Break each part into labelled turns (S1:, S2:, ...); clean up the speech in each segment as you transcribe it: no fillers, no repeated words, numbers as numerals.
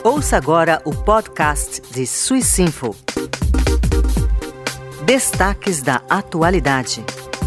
S1: Ouça agora o podcast de Swissinfo. Destaques da atualidade.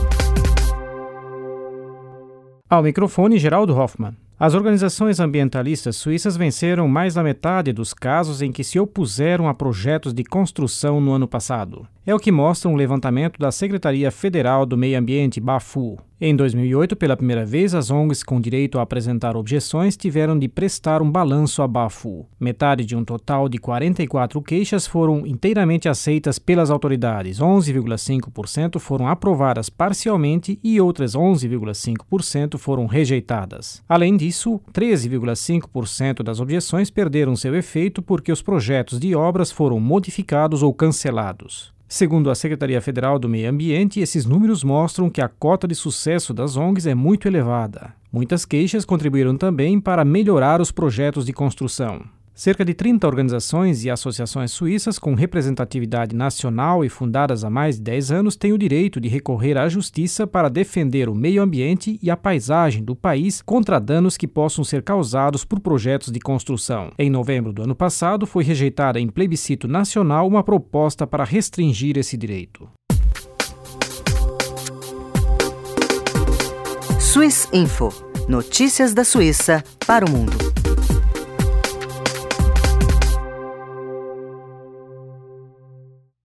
S2: Ao microfone, Geraldo Hoffmann. As organizações ambientalistas suíças venceram mais da metade dos casos em que se opuseram a projetos de construção no ano passado. É o que mostra um levantamento da Secretaria Federal do Meio Ambiente, BAFU. Em 2008, pela primeira vez, as ONGs com direito a apresentar objeções tiveram de prestar um balanço à BAFU. Metade de um total de 44 queixas foram inteiramente aceitas pelas autoridades, 11,5% foram aprovadas parcialmente e outras 11,5% foram rejeitadas. Além disso, 13,5% das objeções perderam seu efeito porque os projetos de obras foram modificados ou cancelados. Segundo a Secretaria Federal do Meio Ambiente, esses números mostram que a cota de sucesso das ONGs é muito elevada. Muitas queixas contribuíram também para melhorar os projetos de construção. Cerca de 30 organizações e associações suíças com representatividade nacional e fundadas há mais de 10 anos têm o direito de recorrer à justiça para defender o meio ambiente e a paisagem do país contra danos que possam ser causados por projetos de construção. Em novembro do ano passado, foi rejeitada em plebiscito nacional uma proposta para restringir esse direito.
S1: Swissinfo. Notícias da Suíça para o mundo.